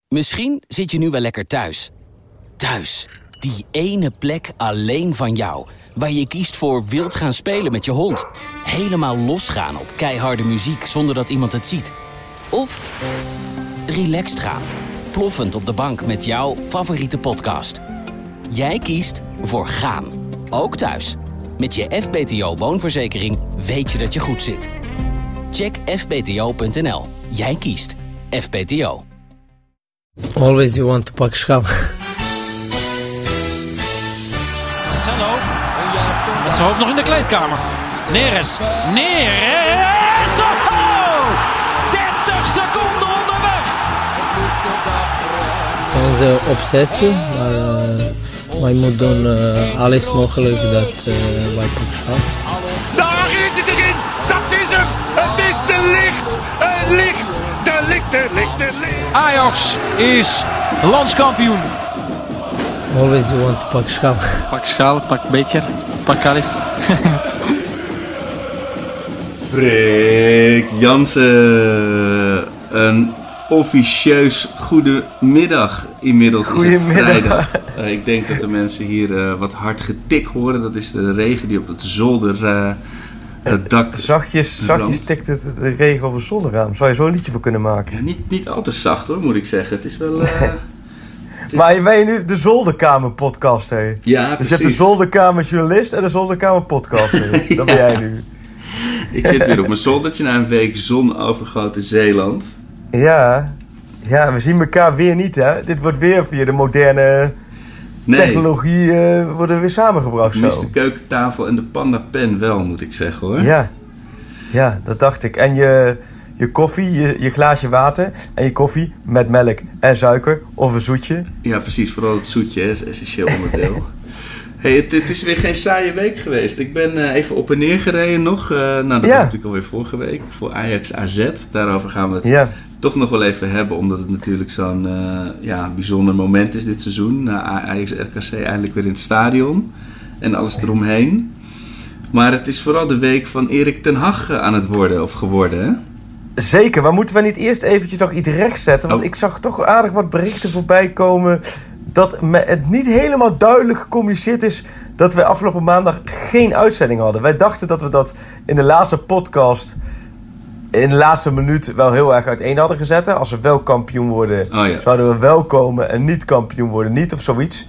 Misschien zit je nu wel lekker thuis. Thuis, die ene plek alleen van jou. Waar je kiest voor wild gaan spelen met je hond. Helemaal losgaan op keiharde muziek zonder dat iemand het ziet. Of relaxed gaan. Ploffend op de bank met jouw favoriete podcast. Jij kiest voor gaan. Ook thuis. Met je FBTO woonverzekering weet je dat je goed zit. Check fbto.nl. Jij kiest FBTO. Always you want to pak schaal. Marcelo. Met zijn hoofd nog in de kleedkamer. Neres. Oh! 30 seconden onderweg. Het is onze obsessie, maar wij moeten doen alles mogelijk dat wij pak schaal. Daar is het erin. Dat is hem. Het is te licht. Het licht. De licht. Ajax is landskampioen. Always you want to pak schaal. Pak schaal, pak beker, pak alles. Freek Jansen, een officieus goedemiddag. Inmiddels is het vrijdag. Ik denk dat de mensen hier wat hard getik horen. Dat is de regen die op het zolderdak... Zachtjes tikt het de regen op een zolderraam. Zou je zo een liedje voor kunnen maken? Ja, niet al te zacht hoor, moet ik zeggen. Het is wel... Maar ben je nu de Zolderkamer podcast, hè? Ja, dus precies. je hebt de Zolderkamer journalist en de Zolderkamer podcast. Ja. Dat ben jij nu. Ik zit weer op mijn zoldertje na een week zonovergoten Zeeland. Ja, we zien elkaar weer niet, hè? Dit wordt weer via de moderne technologie worden weer samengebracht. Ik mis de keukentafel en de pandapen wel, moet ik zeggen hoor. Ja, dat dacht ik. En je koffie, je glaasje water en je koffie met melk en suiker of een zoetje. Ja, precies. Vooral het zoetje hè, is een essentieel onderdeel. Hey, het is weer geen saaie week geweest. Ik ben even op en neer gereden nog. Dat was natuurlijk alweer vorige week voor Ajax AZ. Daarover gaan we het toch nog wel even hebben. Omdat het natuurlijk zo'n bijzonder moment is dit seizoen. Ajax RKC eindelijk weer in het stadion. En alles eromheen. Maar het is vooral de week van Erik ten Hag aan het worden of geworden, hè? Zeker, maar moeten we niet eerst eventjes nog iets rechtzetten? Want ik zag toch aardig wat berichten voorbij komen dat het niet helemaal duidelijk gecommuniceerd is dat we afgelopen maandag geen uitzending hadden. Wij dachten dat we dat in de laatste podcast in de laatste minuut wel heel erg uiteen hadden gezet. Als we wel kampioen worden, zouden we wel komen en niet kampioen worden, niet of zoiets.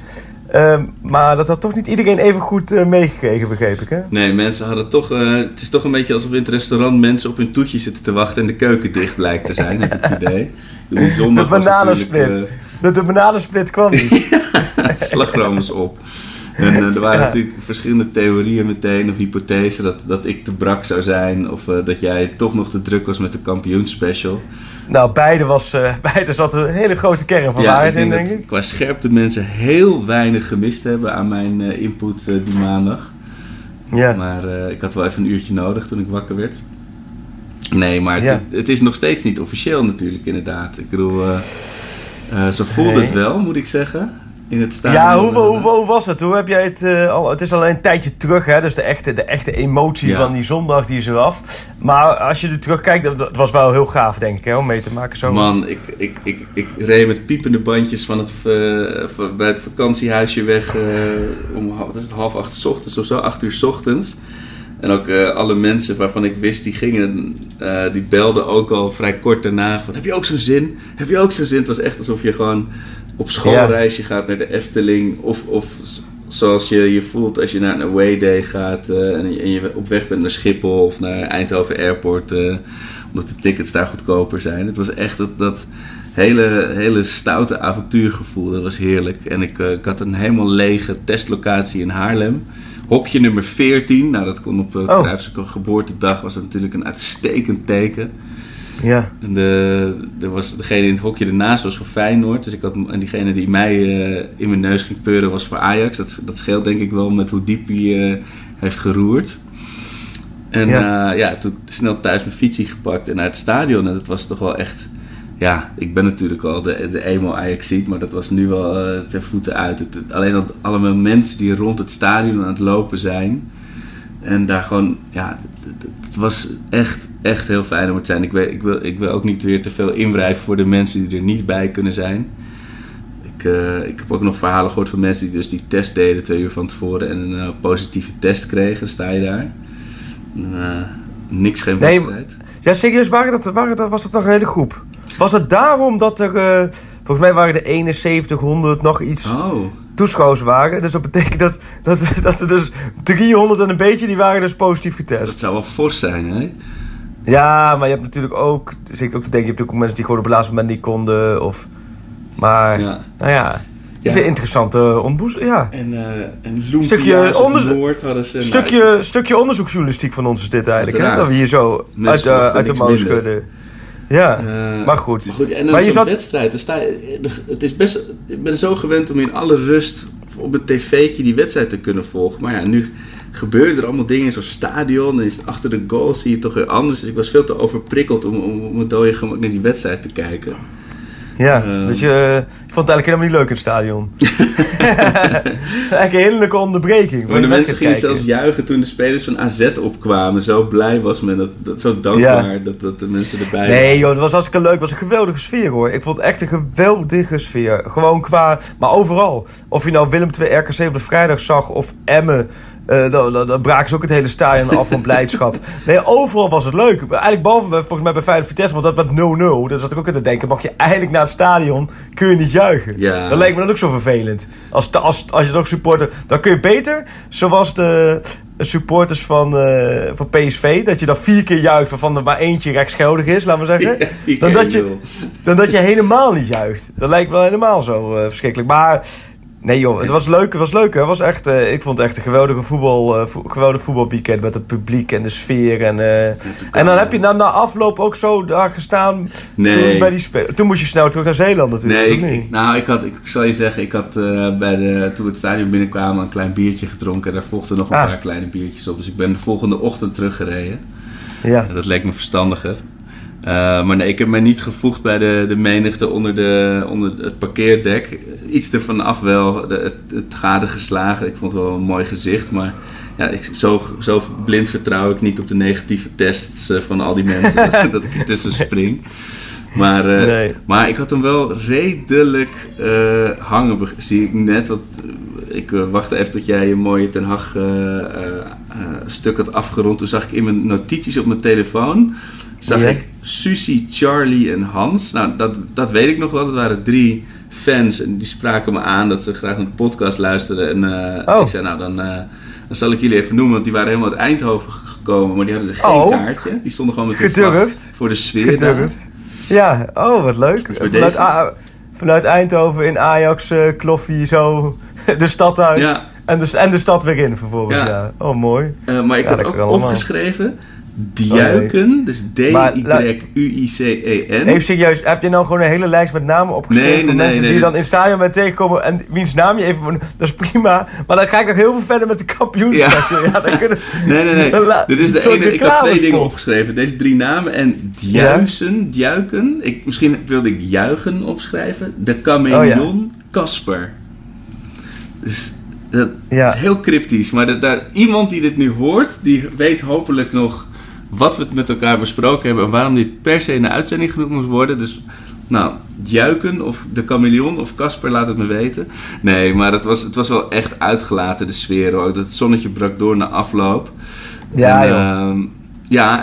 Maar dat had toch niet iedereen even goed meegekregen, begreep ik, hè? Nee, mensen hadden toch... het is toch een beetje alsof in het restaurant mensen op hun toetje zitten te wachten en de keuken dicht blijkt te zijn, heb ik het idee. De bananensplit. De bananensplit kwam niet. Het slagroom was op. En er waren natuurlijk verschillende theorieën meteen, of hypothesen, dat ik te brak zou zijn, of dat jij toch nog te druk was met de kampioensspecial. Nou, beide zat een hele grote kern van waarheid in, denk ik. Qua scherpte mensen heel weinig gemist hebben aan mijn input die maandag. Ja. Maar ik had wel even een uurtje nodig toen ik wakker werd. Nee, maar het is nog steeds niet officieel natuurlijk, inderdaad. Ik bedoel, zo voelde het wel, moet ik zeggen. In het stadion. Ja, hoe was het? Hoe heb jij het al? Het is al een tijdje terug, hè? Dus de echte emotie van die zondag die is eraf. Maar als je er terugkijkt, dat was wel heel gaaf, denk ik, hè, om mee te maken zo. Man, ik reed met piepende bandjes bij het vakantiehuisje weg om 7:30 's ochtends of zo, 8 uur 's ochtends. En ook alle mensen waarvan ik wist die gingen, die belden ook al vrij kort daarna van, heb je ook zo'n zin? Heb je ook zo'n zin? Het was echt alsof je gewoon op schoolreisje gaat naar de Efteling. Of zoals je je voelt als je naar een away day gaat en je op weg bent naar Schiphol of naar Eindhoven Airport. Omdat de tickets daar goedkoper zijn. Het was echt dat hele stoute avontuurgevoel. Dat was heerlijk. En ik had een helemaal lege testlocatie in Haarlem. Hokje nummer 14. Nou, dat kon op Cruijffs geboortedag. Was dat natuurlijk een uitstekend teken. Ja. Er was degene in het hokje ernaast was voor Feyenoord. Dus en diegene die mij in mijn neus ging peuren was voor Ajax. Dat scheelt denk ik wel met hoe diep hij heeft geroerd. En toen snel thuis mijn fietsie gepakt en naar het stadion. En dat was toch wel echt... Ja, ik ben natuurlijk al de emo Ajaxiet, maar dat was nu wel ten voeten uit. Alleen al allemaal mensen die rond het stadion aan het lopen zijn. En daar gewoon, het was echt heel fijn om het te zijn. Ik wil ook niet weer te veel inwrijven voor de mensen die er niet bij kunnen zijn. Ik heb ook nog verhalen gehoord van mensen die dus die test deden 2 uur van tevoren en een positieve test kregen. Dan sta je daar. Geen wedstrijd. Ja, serieus, was dat toch een hele groep? Was het daarom dat er... volgens mij waren er 7100 nog iets toeschouwers waren. Dus dat betekent dat er dus 300 en een beetje, die waren dus positief getest. Dat zou wel fors zijn, hè? Ja, maar je hebt natuurlijk ook... Zeker ook te denken, je hebt ook mensen die gewoon op het laatste moment niet konden. Maar, nou ja... Het is een interessante ontboezeming, ja. En Loempia's op Noord hadden ze... Stukje onderzoeksjournalistiek van ons is dit eigenlijk, hè? Dat we hier zo uit de mouw schudden. Ja, maar goed. En dan zo'n wedstrijd, het is best... Ik ben zo gewend om in alle rust op het tv'tje die wedstrijd te kunnen volgen. Maar ja, nu gebeuren er allemaal dingen in zo'n stadion. En achter de goal zie je het toch weer anders. Dus ik was veel te overprikkeld om het dode gemak naar die wedstrijd te kijken. Ja, dus je vond het eigenlijk helemaal niet leuk in het stadion. Eigenlijk een hele leuke onderbreking. Maar de mensen gingen zelfs juichen toen de spelers van AZ opkwamen. Zo blij was men, dat zo dankbaar dat de mensen erbij waren. Nee joh, dat was hartstikke leuk. Het was een geweldige sfeer hoor. Ik vond het echt een geweldige sfeer. Gewoon maar overal. Of je nou Willem II RKC op de vrijdag zag of Emmen. Dan braken ze ook het hele stadion af van blijdschap. Nee, overal was het leuk. Eigenlijk behalve volgens mij bij Feyenoord Vitesse, want dat werd 0-0. Daar zat ik ook in te denken, mag je eigenlijk naar het stadion, kun je niet juichen. Ja. Dat leek me dan ook zo vervelend. Als je toch supporter, dan kun je beter, zoals de supporters van PSV, dat je dan 4 keer juicht waarvan er maar eentje rechtsgeldig is, laten we zeggen. Ja, dan dat je helemaal niet juicht. Dat lijkt wel helemaal zo verschrikkelijk. Maar... Nee joh, het was leuk. Het was echt, ik vond het echt een geweldig voetbalweekend met het publiek en de sfeer. En dan heb je na afloop ook zo daar gestaan. Nee. Bij die toen moest je snel terug naar Zeeland natuurlijk. Nee, ik zal je zeggen, ik had toen we het stadion binnenkwamen een klein biertje gedronken. En daar volgden nog een paar kleine biertjes op. Dus ik ben de volgende ochtend teruggereden. Ja. En dat leek me verstandiger. Maar nee, ik heb mij niet gevoegd bij de menigte onder het parkeerdek. Iets ervan af wel, het gade geslagen. Ik vond het wel een mooi gezicht, maar ja, zo blind vertrouw ik niet op de negatieve tests van al die mensen dat ik ertussen spring. Maar ik had hem wel redelijk hangen, zie ik net. Want ik wachtte even tot jij een mooie Ten Hag stuk had afgerond. Toen zag ik in mijn notities op mijn telefoon... ik Susie, Charlie en Hans. Nou, dat weet ik nog wel. Dat waren 3 fans en die spraken me aan dat ze graag naar de podcast luisterden. En ik zei, nou dan zal ik jullie even noemen, want die waren helemaal uit Eindhoven gekomen, maar die hadden geen kaartje. Die stonden gewoon met de vlag voor de sfeer. Gedurfd. Ja, wat leuk. Dus vanuit Eindhoven in Ajax kloffie zo de stad uit. Ja. En de stad weer in vervolgens. Ja. Oh, mooi. Maar ik had ook opgeschreven... Djuiken, dus D-Y-U-I-C-E-N. Even serieus, heb je nou gewoon een hele lijst met namen opgeschreven van mensen die je dan in het stadion bij tegenkomen en wiens naam je even... Dat is prima, maar dan ga ik nog heel veel verder met de kampioenschap. Ja. Nee. Dit is de ene. Ik had 2 dingen opgeschreven. Deze 3 namen en Djuiken. Misschien wilde ik juichen opschrijven. De chameleon Casper. Dus... Dat is heel cryptisch, maar iemand die dit nu hoort, die weet hopelijk nog wat we met elkaar besproken hebben en waarom dit per se in de uitzending genoemd moest worden. Dus, nou, Djuiken of de chameleon of Casper, laat het me weten. Nee, maar het was wel echt uitgelaten, de sfeer ook. Dat het zonnetje brak door na afloop. Ja,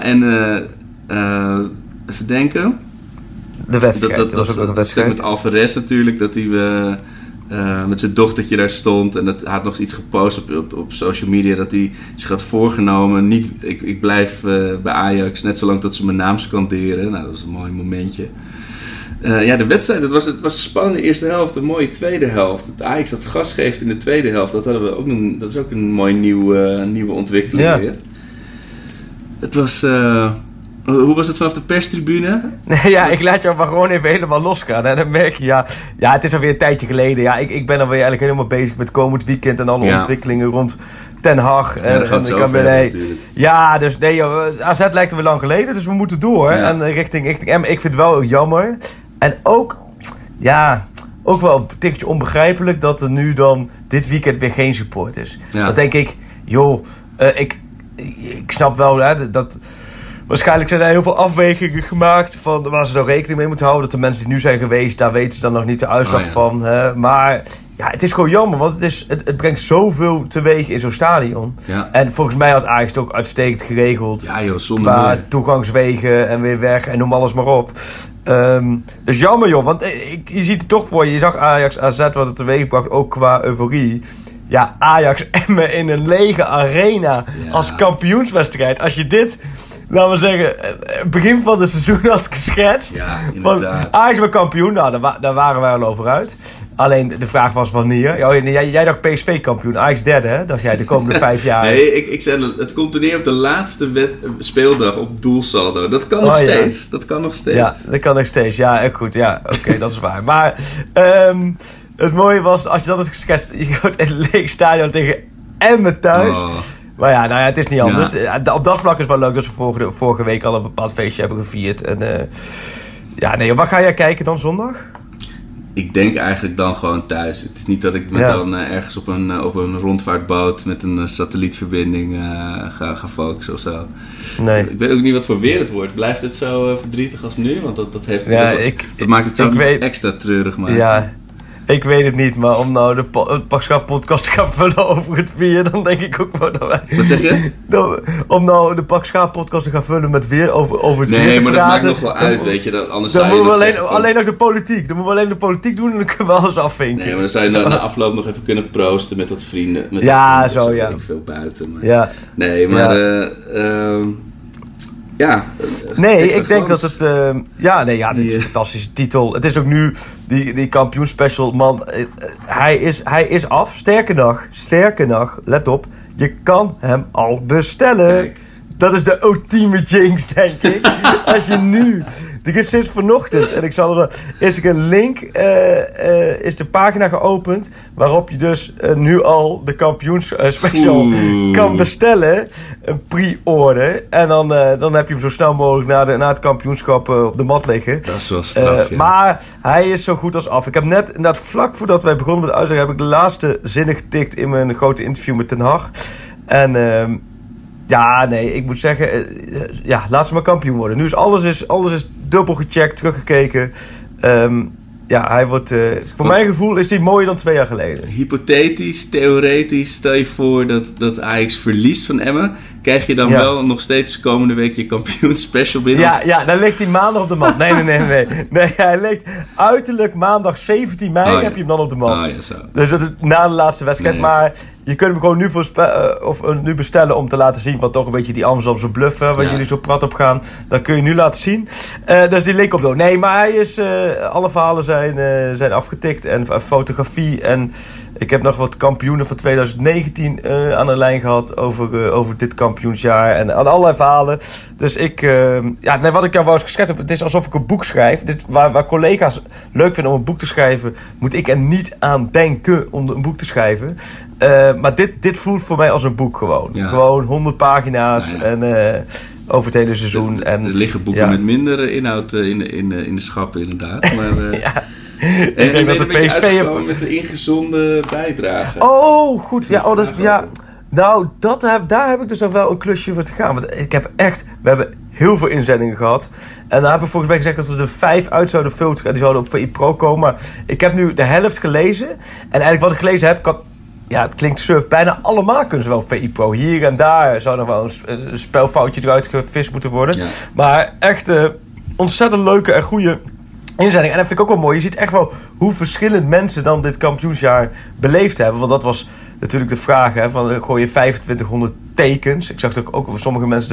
even denken. De wedstrijd, dat was ook een wedstrijd. Met Alvarez natuurlijk, dat hij... met zijn dochtertje daar stond en dat had nog eens iets gepost op social media dat hij zich had voorgenomen. Ik blijf bij Ajax net zolang tot ze mijn naam scanderen. Nou, dat was een mooi momentje. De wedstrijd, het was een spannende eerste helft, een mooie tweede helft. Het Ajax dat gas geeft in de tweede helft, dat is ook een mooi nieuwe ontwikkeling weer. Het was... Hoe was het vanaf de perstribune? Nee, ik laat jou maar gewoon even helemaal losgaan. En dan merk je, ja, het is alweer een tijdje geleden. Ja, ik ben alweer eigenlijk helemaal bezig met komend weekend en alle ontwikkelingen rond Ten Hag. Dus nee, joh, AZ lijkt er weer lang geleden, dus we moeten door. Ja. En richting M. Ik vind het wel jammer. En ook wel een tikkeltje onbegrijpelijk dat er nu dan dit weekend weer geen support is. Ja. Dan denk ik, joh, ik snap wel dat waarschijnlijk zijn er heel veel afwegingen gemaakt van waar ze dan rekening mee moeten houden. Dat de mensen die nu zijn geweest, daar weten ze dan nog niet de uitslag van. Maar ja, het is gewoon jammer, want het brengt zoveel teweeg in zo'n stadion. Ja. En volgens mij had Ajax het ook uitstekend geregeld. Ja joh, zonder qua toegangswegen en weer weg en noem alles maar op. Dus jammer joh, want je ziet het toch voor je. Je zag Ajax AZ wat het teweeg bracht, ook qua euforie. Ja, Ajax Emmen in een lege arena als kampioenswedstrijd. Als je dit, laten we zeggen, begin van het seizoen had geschetst. Ja, inderdaad. Van Ajax weer kampioen, nou, daar waren wij al over uit. Alleen de vraag was wanneer. Jij dacht PSV kampioen, Ajax derde, hè? Dacht jij de komende 5 jaar? Nee, ik zei het komt er neer op de laatste speeldag op doelsaldo. Dat kan nog steeds. Ja. Dat kan nog steeds. Ja, dat kan nog steeds. Ja, echt goed. Ja, oké, dat is waar. Maar het mooie was, als je dat had geschetst, je gaat in een leeg stadion tegen Emmen thuis. Oh. Maar ja, nou ja, het is niet anders. Ja. Op dat vlak is wel leuk dat ze vorige week al een bepaald feestje hebben gevierd. En wat ga jij kijken dan zondag? Ik denk eigenlijk dan gewoon thuis. Het is niet dat ik me dan ergens op een rondvaartboot met een satellietverbinding ga focussen of zo. Nee. Ik weet ook niet wat voor weer het wordt. Blijft het zo verdrietig als nu? Want dat heeft dat maakt het zo extra treurig. Maar. Ja, ik weet het niet, maar om nou de Pak podcast te gaan vullen over het weer, dan denk ik ook wel dat wij... Wat zeg je? Om nou de Pak podcast te gaan vullen met weer over het weer te praten. Nee, maar dat maakt nog wel uit, weet je. Anders dan moeten we alleen nog de politiek. Dan moeten we alleen de politiek doen en dan kunnen we alles afvinken. Nee, maar dan zou je na afloop nog even kunnen proosten met wat vrienden. Met vrienden, ik veel buiten. Maar. Ja. Nee, maar... ik denk dat het... dit is een fantastische titel. Het is ook nu die kampioenspecial. Man, hij is af. Sterker nog, let op. Je kan hem al bestellen. Kijk. Dat is de ultieme jinx, denk ik. Als je nu... Er is sinds vanochtend, en ik zal er... Is er een link, is de pagina geopend... waarop je dus nu al de kampioensspecial kan bestellen. Een pre-order. En dan heb je hem zo snel mogelijk na het kampioenschap op de mat liggen. Dat is wel straf, Maar hij is zo goed als af. Ik heb net, inderdaad vlak voordat wij begonnen met de uitzending... heb ik de laatste zinnen getikt in mijn grote interview met Ten Hag. En... ik moet zeggen, laat ze maar kampioen worden. Nu is alles dubbel gecheckt, teruggekeken. Hij wordt, voor mijn gevoel is hij mooier dan 2 jaar geleden. Hypothetisch, theoretisch, stel je voor dat Ajax verliest van Emmen. Krijg je dan wel nog steeds komende week je kampioenspecial binnen? Ja, dan ligt hij maandag op de mat. Nee. Nee, hij ligt uiterlijk maandag 17 mei heb je hem dan op de mat. Oh, ja, zo. Dus dat is na de laatste wedstrijd. Nee. Maar je kunt hem gewoon nu bestellen om te laten zien... wat toch een beetje die Amsterdamse bluff... waar jullie zo prat op gaan. Dat kun je nu laten zien. Dus die link op door. Nee, maar hij is... alle verhalen zijn afgetikt. En fotografie. En ik heb nog wat kampioenen van 2019 aan de lijn gehad... over dit kampioensjaar. En aan allerlei verhalen. Dus wat ik jou wou eens geschetst heb... Het is alsof ik een boek schrijf. Waar collega's leuk vinden om een boek te schrijven... moet ik er niet aan denken om een boek te schrijven... maar dit voelt voor mij als een boek gewoon. Ja. Gewoon 100 pagina's en over het hele seizoen. Er liggen boeken met minder inhoud in de schappen inderdaad. Maar, en ben je een beetje uitgekomen met de ingezonde bijdrage. Oh, goed. Nou, daar heb ik dus nog wel een klusje voor te gaan. Want we hebben heel veel inzendingen gehad. En daar heb ik volgens mij gezegd dat we er 5 uit zouden filteren. En die zouden op VI Pro komen. Maar ik heb nu de helft gelezen. En eigenlijk wat ik gelezen heb... het klinkt surf. Bijna allemaal kunnen ze wel VI Pro. Hier en daar zou nog wel een spelfoutje eruit gevist moeten worden. Ja. Maar echt ontzettend leuke en goede inzending. En dat vind ik ook wel mooi. Je ziet echt wel hoe verschillend mensen dan dit kampioensjaar beleefd hebben. Want dat was natuurlijk de vraag. Hè, van gooi je 2500 tekens. Ik zag ook sommige mensen de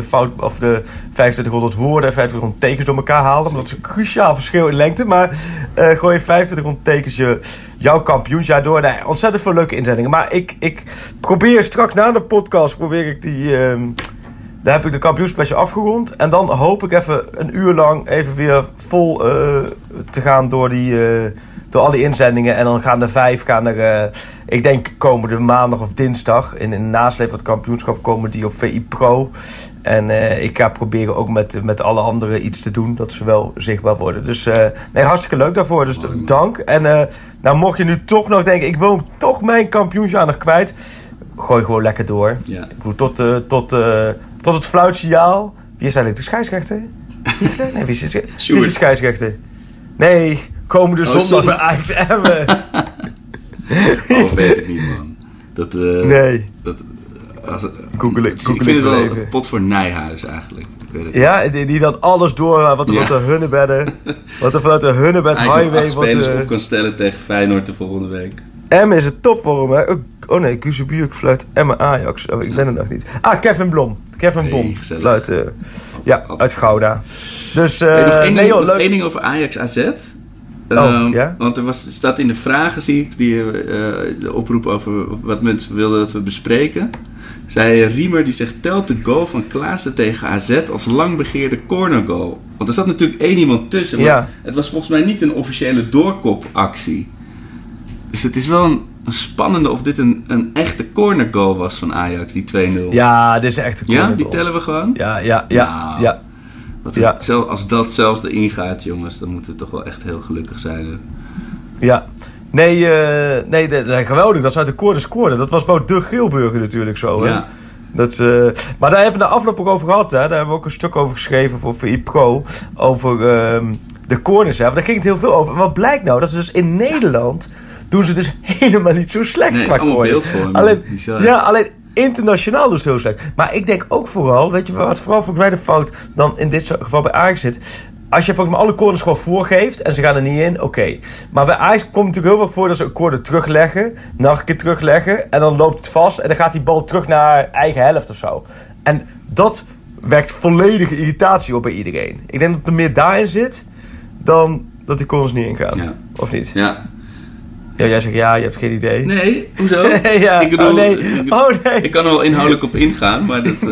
2500 woorden en 2500 tekens door elkaar haalden. Omdat ze een cruciaal verschil in lengte. Maar gooi je 2500 tekens jouw kampioensjaar door. Nee, ontzettend veel leuke inzendingen. Maar ik probeer straks na de podcast... daar heb ik de kampioenspecial afgerond. En dan hoop ik even een uur lang even weer vol te gaan door al die inzendingen. En dan gaan er 5, ik denk komende maandag of dinsdag... in de nasleep van het kampioenschap komen die op VI Pro. En ik ga proberen ook met alle anderen iets te doen... dat ze wel zichtbaar worden. Dus hartstikke leuk daarvoor. Dus dank. En mocht je nu toch nog denken... ik wil toch mijn kampioensjaar nog kwijt... gooi gewoon lekker door. Ja. Ik bedoel, tot het fluitsignaal. Wie is eigenlijk de scheidsrechter? Nee, wie is de scheidsrechter? Nee, komende zondag bij Ajax Emmen. Weet ik niet, man. Nee. Google ik vind het wel een pot voor Nijhuis eigenlijk. Ja, die dan alles door wat er vanuit de Hunnebed highway... Hij spelers op kan stellen tegen Feyenoord de volgende week. Emmen is het topvorm, hè? Oh nee, Guzebuurk fluit Emmen Ajax. Oh, ik ben er nog niet. Kevin Blom. Fluit uit Gouda. Dus, nog één ding over Ajax AZ. Want er staat in de vragen, zie ik, de oproep over wat mensen wilden dat we bespreken. Zei Riemer, die zegt, telt de goal van Klaassen tegen AZ als lang begeerde cornergoal. Want er zat natuurlijk één iemand tussen, maar het was volgens mij niet een officiële doorkopactie. Dus het is wel een spannende of dit een echte cornergoal was van Ajax, die 2-0. Ja, dit is echt een cornergoal. Ja, die tellen we gewoon? Ja. Als dat zelfs erin gaat, jongens, dan moeten we toch wel echt heel gelukkig zijn. Hè? Ja. Nee, geweldig dat ze uit de corner scoorden. Dat was Wout de Geelburger natuurlijk zo. Hè? Ja. Maar daar hebben we de afloop ook over gehad. Hè? Daar hebben we ook een stuk over geschreven voor VI Pro. Over de corners. Hè? Want daar ging het heel veel over. En wat blijkt nou? Dat ze dus in Nederland doen ze dus helemaal niet zo slecht. Nee, het is allemaal beeldvorming. Alleen internationaal dus heel slecht. Maar ik denk ook vooral, weet je wat vooral volgens mij de fout dan in dit geval bij Ajax zit. Als je volgens mij alle corners gewoon voorgeeft en ze gaan er niet in, oké. Maar bij Ajax komt het natuurlijk heel vaak voor dat ze een corner terugleggen, nog een keer terugleggen en dan loopt het vast en dan gaat die bal terug naar eigen helft of zo. En dat wekt volledige irritatie op bij iedereen. Ik denk dat er meer daarin zit dan dat die corners niet ingaan. Ja. Of niet? Ja. Ja, jij zegt ja, je hebt geen idee. Nee, hoezo? Ja. Ik bedoel, nee. Ik kan er wel inhoudelijk op ingaan, maar dat,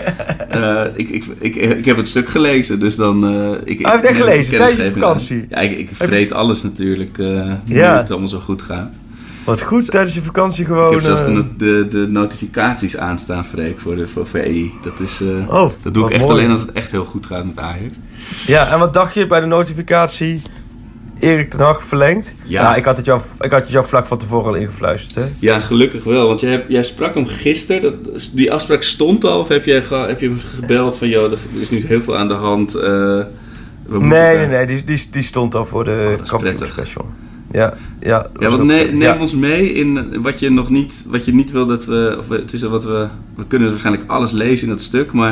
ik heb het stuk gelezen, dus dan... Hij heeft echt gelezen, tijdens je vakantie? Ja, ik vreet alles natuurlijk, hoe het allemaal zo goed gaat. Wat goed, tijdens je vakantie gewoon... Ik heb zelfs de notificaties aanstaan, Freek, voor VI. Dat doe ik echt alleen als het echt heel goed gaat met Ajax. Ja, en wat dacht je bij de notificatie... Erik ten Hag verlengd? Ja, ik had het jou vlak van tevoren al ingefluisterd, hè? Ja, gelukkig wel. Want jij sprak hem gisteren. Die afspraak stond al? Of heb je hem gebeld van... joh, er is nu heel veel aan de hand. Nee. Die stond al voor de kampioenspecial. Ja, neem ons mee in wat je niet wil dat we... Of tussen wat we kunnen waarschijnlijk alles lezen in dat stuk, maar...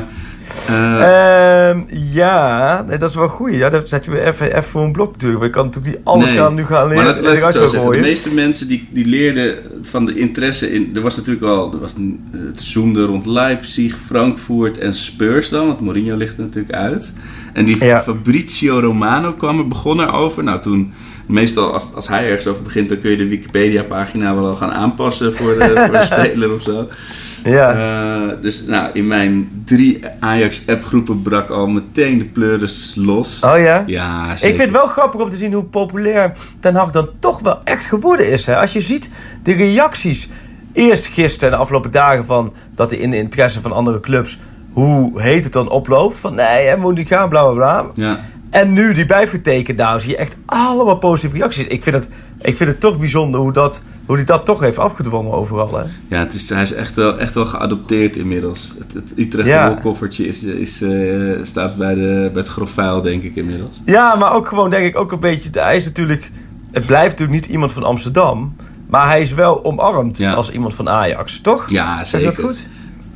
dat is wel goed. Ja, dan zet je me even voor een blok natuurlijk. We kan natuurlijk niet alles gaan leren. Maar dat laat ik zo zeggen. De meeste mensen die leerden van de interesse in... Er was het zoemde rond Leipzig, Frankfurt en Spurs dan. Want Mourinho ligt er natuurlijk uit. En die Fabrizio Romano begon erover. Nou, toen... Meestal als hij ergens over begint, dan kun je de Wikipedia-pagina wel al gaan aanpassen voor de speler of zo. Ja. Dus in mijn 3 Ajax-appgroepen brak al meteen de pleuris los. Oh ja? Ja, zeker. Ik vind het wel grappig om te zien hoe populair Ten Hag dan toch wel echt geworden is. Hè? Als je ziet de reacties, eerst gisteren en de afgelopen dagen van dat hij in de interesse van andere clubs, hoe heet het dan oploopt. Van nee, hij moet niet gaan, bla bla bla. Ja. En nu die bijgetekend, nou zie je echt allemaal positieve reacties. Ik vind het toch bijzonder hoe hij dat toch heeft afgedwongen overal. Hè? Ja, hij is echt wel geadopteerd inmiddels. Het Utrechtse wolkoffertje staat bij het grof vuil, denk ik inmiddels. Ja, maar ook gewoon denk ik ook een beetje... Hij is natuurlijk... Het blijft natuurlijk niet iemand van Amsterdam, maar hij is wel omarmd als iemand van Ajax, toch? Ja, zeker. Zeg je dat goed?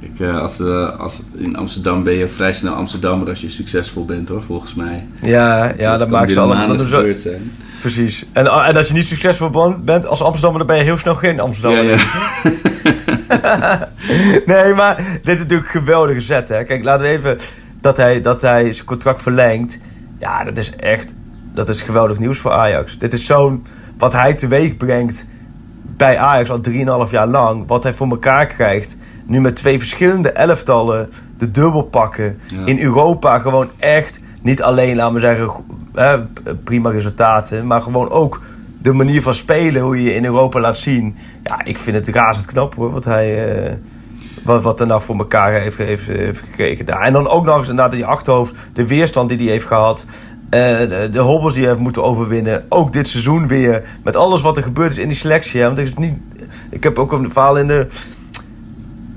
Als in Amsterdam ben je vrij snel Amsterdammer als je succesvol bent, hoor, volgens mij. Ja, dat maakt ze allemaal gebeurd zijn. Precies. En als je niet succesvol bent als Amsterdammer, dan ben je heel snel geen Amsterdammer. Ja. Nee, maar dit is natuurlijk een geweldige zet, hè. Kijk, laten we even dat hij zijn contract verlengt. Ja, dat is geweldig nieuws voor Ajax. Dit is wat hij teweeg brengt bij Ajax al 3,5 jaar lang. Wat hij voor elkaar krijgt. Nu met 2 verschillende elftallen de dubbel pakken. Ja. In Europa gewoon echt niet alleen, laten we zeggen, prima resultaten. Maar gewoon ook de manier van spelen, hoe je je in Europa laat zien. Ja, ik vind het razend knap, hoor, wat er nou voor elkaar heeft gekregen daar. En dan ook nog eens inderdaad in je achterhoofd de weerstand die hij heeft gehad. De hobbels die hij heeft moeten overwinnen. Ook dit seizoen weer. Met alles wat er gebeurd is in die selectie. Hè? Want ik heb ook een verhaal in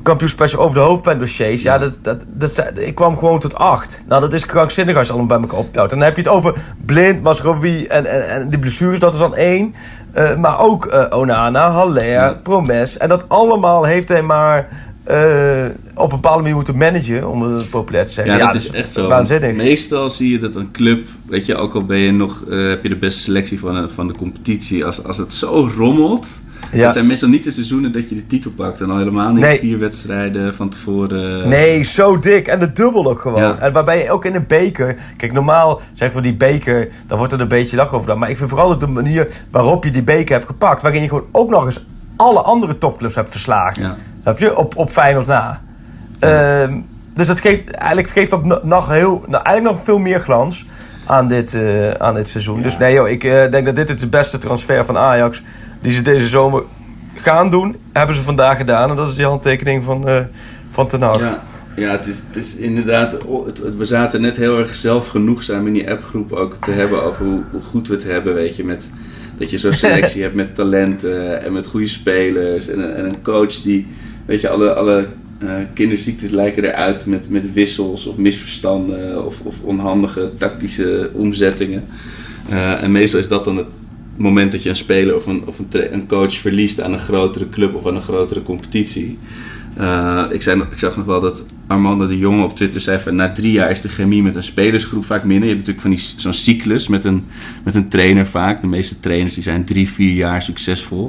kampioenspecial over de hoofdpijndossiers. Ja, ik kwam gewoon tot 8. Nou, dat is krankzinnig als je allemaal bij elkaar optelt. En dan heb je het over Blind, Mazraoui en die blessures, dat is dan 1. Maar ook Onana, Haller, Promes. En dat allemaal heeft hij maar op een bepaalde manier moeten managen, om het populair te zeggen. Ja, dat is echt zo. Waanzinnig. Meestal zie je dat een club, weet je, ook al ben je nog, heb je de beste selectie van de competitie. Als het zo rommelt, dat zijn meestal niet de seizoenen dat je de titel pakt. En al helemaal niet 4 wedstrijden van tevoren. Nee, zo dik. En de dubbel ook gewoon. Ja. En waarbij je ook in een beker... Kijk, normaal zeggen we die beker, dan wordt er een beetje lach over gedaan. Maar ik vind vooral de manier waarop je die beker hebt gepakt, waarin je gewoon ook nog eens alle andere topclubs hebt verslagen. Ja. Heb je? Op Feyenoord na. Ja. Dus dat geeft dat eigenlijk nog veel meer glans aan dit seizoen. Ja. Dus nee joh, ik denk dat dit is de beste transfer van Ajax die ze deze zomer gaan doen. Hebben ze vandaag gedaan. En dat is die handtekening van Ten Hag. Ja, het is inderdaad... We zaten net heel erg zelfgenoegzaam in die appgroep ook te hebben over hoe goed we het hebben, weet je, met... Dat je zo'n selectie hebt met talenten en met goede spelers en een coach die, weet je, alle kinderziektes lijken eruit met wissels of misverstanden of onhandige tactische omzettingen. En meestal is dat dan het moment dat je een speler of een coach verliest aan een grotere club of aan een grotere competitie. Ik zag nog wel dat Armando de Jong op Twitter zei van na 3 jaar is de chemie met een spelersgroep vaak minder. Je hebt natuurlijk zo'n cyclus met een trainer vaak. De meeste trainers die zijn 3-4 jaar succesvol.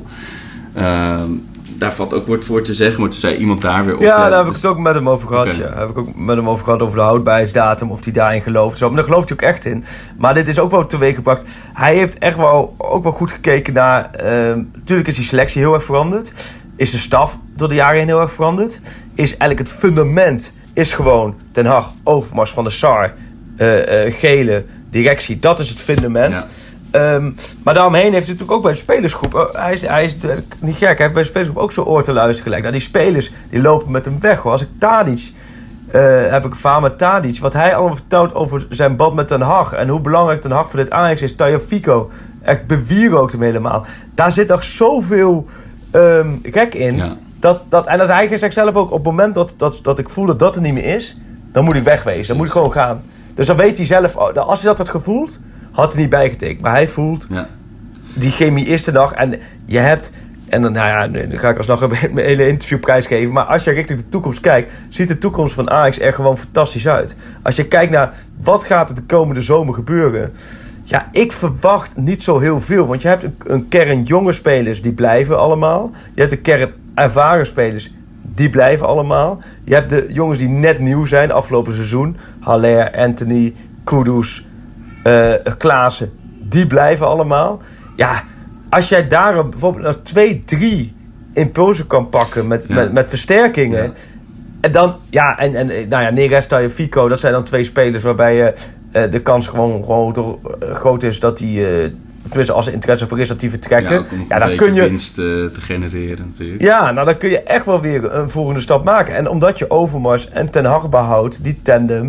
Daar valt ook woord voor te zeggen, maar toen zei iemand daar weer op. Ja, daar heb ik het ook met hem over gehad. Okay. Ja. Heb ik ook met hem over gehad over de houdbaarheidsdatum, of hij daarin gelooft. Zo. Maar daar gelooft hij ook echt in. Maar dit is ook wel teweeggebracht. Hij heeft echt wel goed gekeken naar... natuurlijk is die selectie heel erg veranderd. Is de staf door de jaren heen heel erg veranderd. Is eigenlijk het fundament is gewoon Ten Hag, Overmars, Van der Sar, Gele, directie. Dat is het fundament. Ja. Maar daaromheen heeft hij natuurlijk ook bij de spelersgroep... Hij is niet gek, hij heeft bij de spelersgroep ook zo'n oor te luisteren gelegd. Nou, die spelers die lopen met hem weg. Hoor. Als ik Tadic... heb ik vaar met Tadic. Wat hij allemaal vertelt over zijn band met Ten Hag. En hoe belangrijk Ten Hag voor dit Ajax is. Tagliafico. Echt bewierookt hem helemaal. Daar zit nog zoveel... gek in. Ja. En dat hij zegt zelf ook, op het moment dat ik voel dat er niet meer is, dan moet ik wegwezen. Dan moet ik gewoon gaan. Dus dan weet hij zelf, als hij dat had gevoeld, had hij niet bijgetekend. Maar hij voelt, die chemie is er nog. En je hebt, en dan, nu ga ik alsnog een hele interviewprijs geven. Maar als je richting de toekomst kijkt, ziet de toekomst van Ajax er gewoon fantastisch uit. Als je kijkt naar, wat gaat er de komende zomer gebeuren? Ja, ik verwacht niet zo heel veel. Want je hebt een kern jonge spelers, die blijven allemaal. Je hebt een kern ervaren spelers, die blijven allemaal. Je hebt de jongens die net nieuw zijn, afgelopen seizoen. Haller, Anthony, Kudus, Klaassen. Die blijven allemaal. Ja, als jij daar bijvoorbeeld nog 2-3 impulsen kan pakken met versterkingen. Ja. En dan, Neres, Tagliafico, dat zijn dan 2 spelers waarbij je... de kans gewoon groot is dat die... tenminste, als er interesse voor is, dat die vertrekken. Ja, dan kun je winst te genereren natuurlijk. Ja, nou dan kun je echt wel weer een volgende stap maken. En omdat je Overmars en Ten Hag behoudt, die tandem...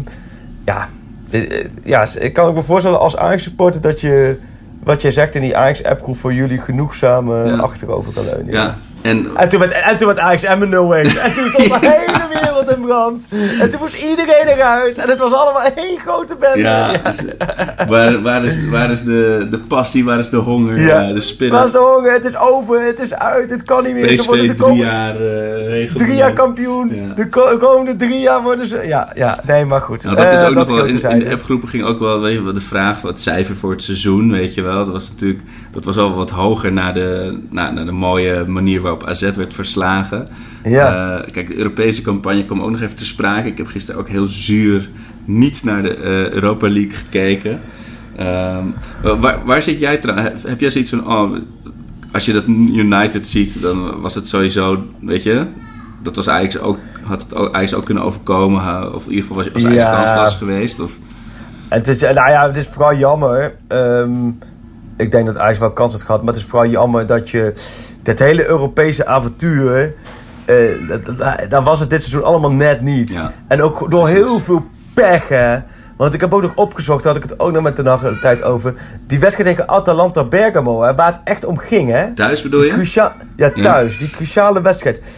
ik kan ook me voorstellen als Ajax-supporter dat je... wat jij zegt in die Ajax-appgroep voor jullie genoegzaam achterover kan leunen. Ja. En toen werd Ajax Emmen 0-1. En toen stond de hele wereld in brand. En toen moest iedereen eruit. En het was allemaal één grote bende. Ja, waar is de passie, waar is de honger, de spirit? Waar is de honger? Het is over, het is uit, het kan niet meer. PSV 3 jaar 3 jaar kampioen. Ja. De komende 3 jaar worden ze... Nee, maar goed. Nou, dat is ook nog wel... In de appgroepen ging ook wel, weet je, de vraag van het cijfer voor het seizoen, weet je wel. Dat was al wat hoger naar de mooie manier waarop AZ werd verslagen. Ja. Kijk, de Europese campagne kwam ook nog even te sprake. Ik heb gisteren ook heel zuur niet naar de Europa League gekeken. Waar zit jij trouwens? Heb jij zoiets van... als je dat United ziet, dan was het sowieso... Weet je... Dat was had het Ajax ook kunnen overkomen. Of in ieder geval was Ajax kansloos geweest. Of? Het is vooral jammer. Ik denk dat Ajax wel kans had gehad. Maar het is vooral jammer dat je... Dat hele Europese avontuur... daar was het dit seizoen allemaal net niet. Ja. En ook door heel veel pech, hè. Want ik heb ook nog opgezocht, daar had ik het ook nog met de tijd over. Die wedstrijd tegen Atalanta Bergamo, hè, waar het echt om ging, hè. Thuis bedoel je? Thuis. Die cruciale wedstrijd.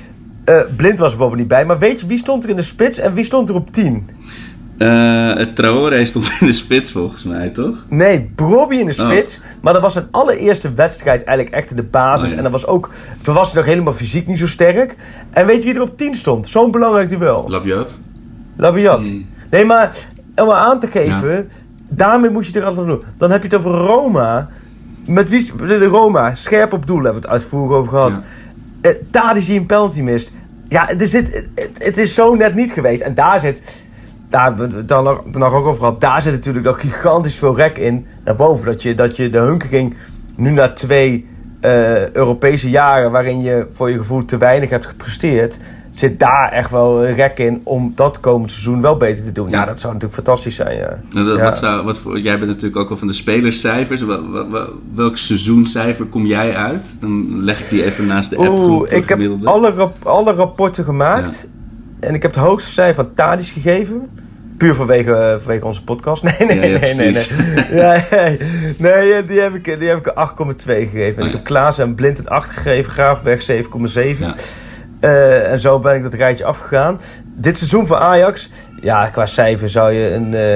Blind was er bijvoorbeeld niet bij. Maar weet je, wie stond er in de spits en wie stond er op 10? Traoré stond in de spits volgens mij, toch? Nee, Brobbey in de spits. Maar dat was zijn allereerste wedstrijd eigenlijk echt in de basis. En toen was hij nog helemaal fysiek niet zo sterk. En weet je wie er op 10 stond? Zo'n belangrijk duel. Labiat. Nee, maar om aan te geven... Daarmee moet je het er altijd doen. Dan heb je het over Roma. Met wie? De Roma. Scherp op doel hebben we het uitvoerig over gehad. Tadic die een penalty mist. Ja, het is zo net niet geweest. En daar zit... Daar hebben we het dan nog ook over gehad. Daar zit natuurlijk nog gigantisch veel rek in. Naar boven. Dat je de hunkering nu na 2 Europese jaren... waarin je voor je gevoel te weinig hebt gepresteerd... zit daar echt wel rek in om dat komend seizoen wel beter te doen. Ja, dat zou natuurlijk fantastisch zijn, Jij bent natuurlijk ook al van de spelerscijfers. Welk seizoenscijfer kom jij uit? Dan leg ik die even naast de appgroep. Ik heb alle rapporten gemaakt. Ja. En ik heb het hoogste cijfer van Tadic gegeven. Puur vanwege onze podcast. Nee. Die heb ik een 8,2 gegeven. En ik heb Klaassen en Blind een 8 gegeven. Graafberg 7,7. Ja. En zo ben ik dat rijtje afgegaan. Dit seizoen voor Ajax, qua cijfer zou je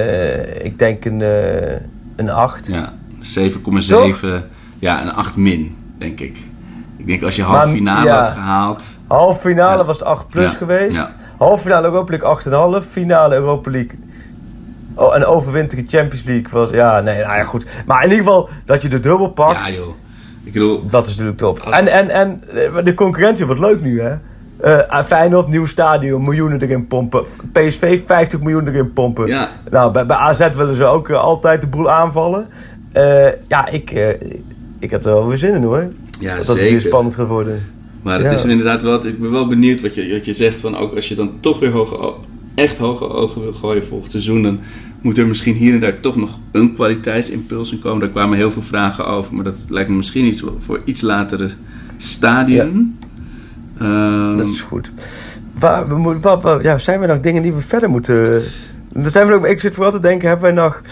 een 8. Ja, 7,7. Ja, een 8 min, denk ik. Ik denk als je halve finale had gehaald... Halve finale was het 8 plus geweest. Ja. Halve finale Europa League 8,5. Finale Europa League... en overwinterige Champions League was... goed. Maar in ieder geval dat je de dubbel pakt... Ja, joh. Ik bedoel, dat is natuurlijk top. En de concurrentie wordt leuk nu, hè? Feyenoord, nieuw stadion, miljoenen erin pompen. PSV, 50 miljoen erin pompen. Ja. Nou, bij AZ willen ze ook altijd de boel aanvallen. Ik heb er wel weer zin in, hoor. Ja, dat zeker. Het weer spannend gaat worden. Maar het is er inderdaad wel... Ik ben wel benieuwd wat je zegt. Van ook als je dan toch weer hoge ogen wil gooien volgend seizoen... dan moet er misschien hier en daar toch nog een kwaliteitsimpuls in komen. Daar kwamen heel veel vragen over. Maar dat lijkt me misschien iets voor iets latere stadium. Ja. Dat is goed. Zijn er nog dingen die we verder moeten... Ik zit vooral te denken, hebben wij nog...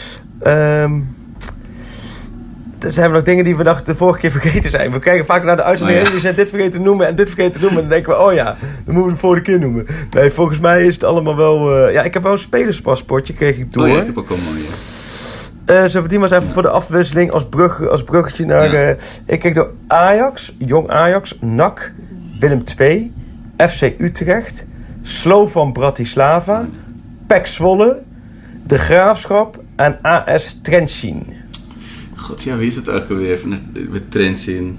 Er zijn nog dingen die we nog de vorige keer vergeten zijn. We kijken vaak naar de uitzending en die zijn dit vergeten te noemen en dit vergeten te noemen. En dan denken we, dan moeten we de volgende keer noemen. Nee, volgens mij is het allemaal wel... ik heb wel een spelerspaspoortje, kreeg ik door. Oh ja, ik heb ook al mooi. Zullen we die maar eens even voor de afwisseling als bruggetje naar... ik kreeg door Ajax, Jong Ajax, NAC, Willem II, FC Utrecht, Slovan Bratislava, PEC Zwolle, De Graafschap en AS Trenčín. God, wie is het ook alweer? Met Trenčín.